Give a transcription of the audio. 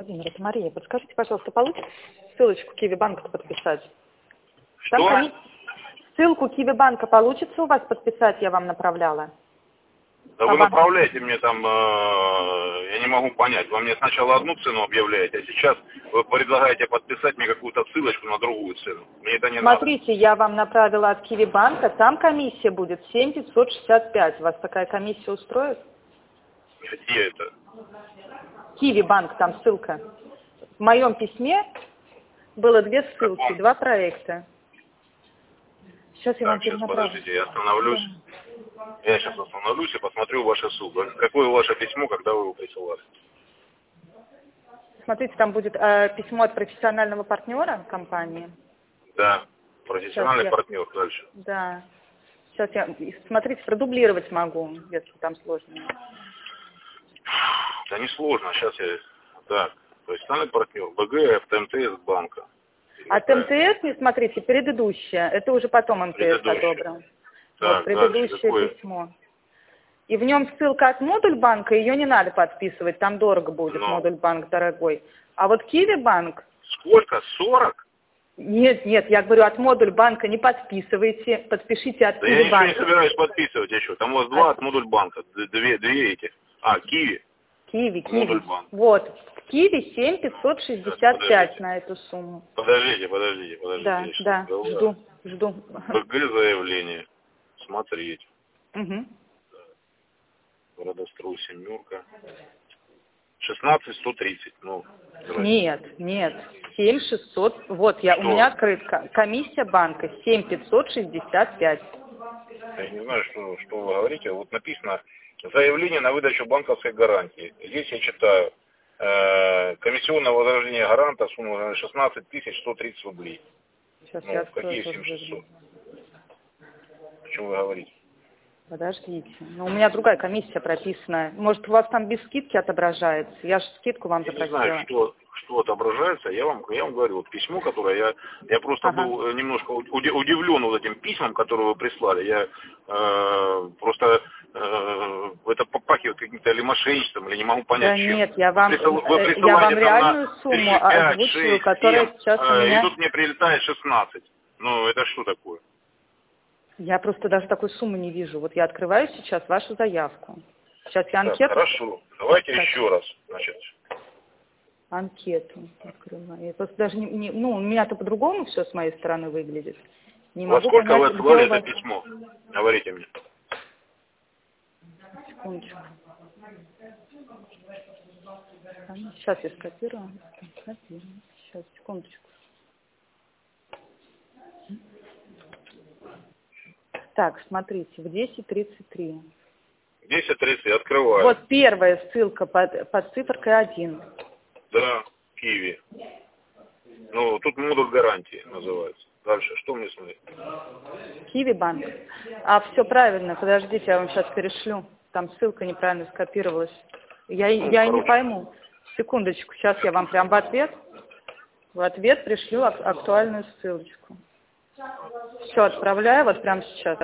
Владимир, это Мария. Подскажите, пожалуйста, получится ссылочку Киви-банка подписать? Что? Ссылку Киви-банка получится у вас подписать, я вам направляла? Да вы направляете мне там, я не могу понять. Вы мне сначала одну цену объявляете, а сейчас вы предлагаете подписать мне какую-то ссылочку на другую цену. Мне это не надо. Смотрите, я вам направила от Киви-банка, там комиссия будет 7565. Вас такая комиссия устроит? Где это? Киви-банк, там ссылка. В моем письме было две ссылки, два проекта. Сейчас я вам Так, сейчас перенаправлю. подождите, я остановлюсь. Я сейчас остановлюсь и посмотрю ваше ссылку. Какое ваше письмо, когда вы его присылали? Смотрите, там будет письмо от профессионального партнера компании. Да, профессиональный партнер. Дальше. Да. Сейчас я, смотрите, продублировать могу, если там сложно. Да не сложно, сейчас я... Так, профессиональный партнер, БГ, МТС банка. От МТС, не смотрите, предыдущее, это уже потом МТС одобрил. Так, вот предыдущее письмо. И в нем ссылка от модуль банка, ее не надо подписывать, там дорого будет, модуль банк дорогой. А вот Киви-банк... Сколько? 40? Нет, я говорю, от модуль банка не подписывайте, подпишите от Киви-банка. Да я ничего не собираюсь подписывать еще, там у вас два от модуль банка, две эти. Киви. Киви. Модульбанк. Вот, в Киви 7565 на эту сумму. Подождите. Да, жду. БГ заявление. Смотреть. Угу. Городострой, семерка. 16130. Ну, нет. 7600. Вот, у меня открыт. Комиссия банка 7565. Я не знаю, что вы говорите. Вот написано заявление на выдачу банковской гарантии. Здесь я читаю. Комиссионное возрождение гаранта сумма 16 130 рублей. Сейчас я открою. Какие 7600? О чем вы говорите? Подождите. У меня другая комиссия прописана. Может, у вас там без скидки отображается? Я же скидку вам запросила. Я не знаю, что отображается. Я вам говорю, вот письмо, которое я просто был немножко удивлен вот этим письмом, которое вы прислали. Я просто это попахивает каким-то или мошенничеством, или не могу понять, чем. Нет, я вам реальную сумму озвучиваю, которая сейчас у меня... И тут мне прилетает 16. Ну, это что такое? Я просто даже такой суммы не вижу. Вот я открываю сейчас вашу заявку. Сейчас я анкету... Хорошо, давайте еще раз. Значит. Анкету открываю. Я просто даже не... Ну, у меня-то по-другому все с моей стороны выглядит. Не Во могу сколько понять, вы отсылали это письмо? Говорите мне. Секундочку. Сейчас я скопирую. Сейчас, секундочку. Так, смотрите, в 10:33. 10:30, открываю. Вот первая ссылка под цифрой 1. Да, Киви. Ну, тут модуль гарантии называется. Дальше, что мне смотреть? Киви-банк. Все правильно, подождите, я вам сейчас перешлю. Там ссылка неправильно скопировалась. Я не пойму. Секундочку, сейчас я вам прям в ответ пришлю актуальную ссылочку. Все, отправляю вот прямо сейчас.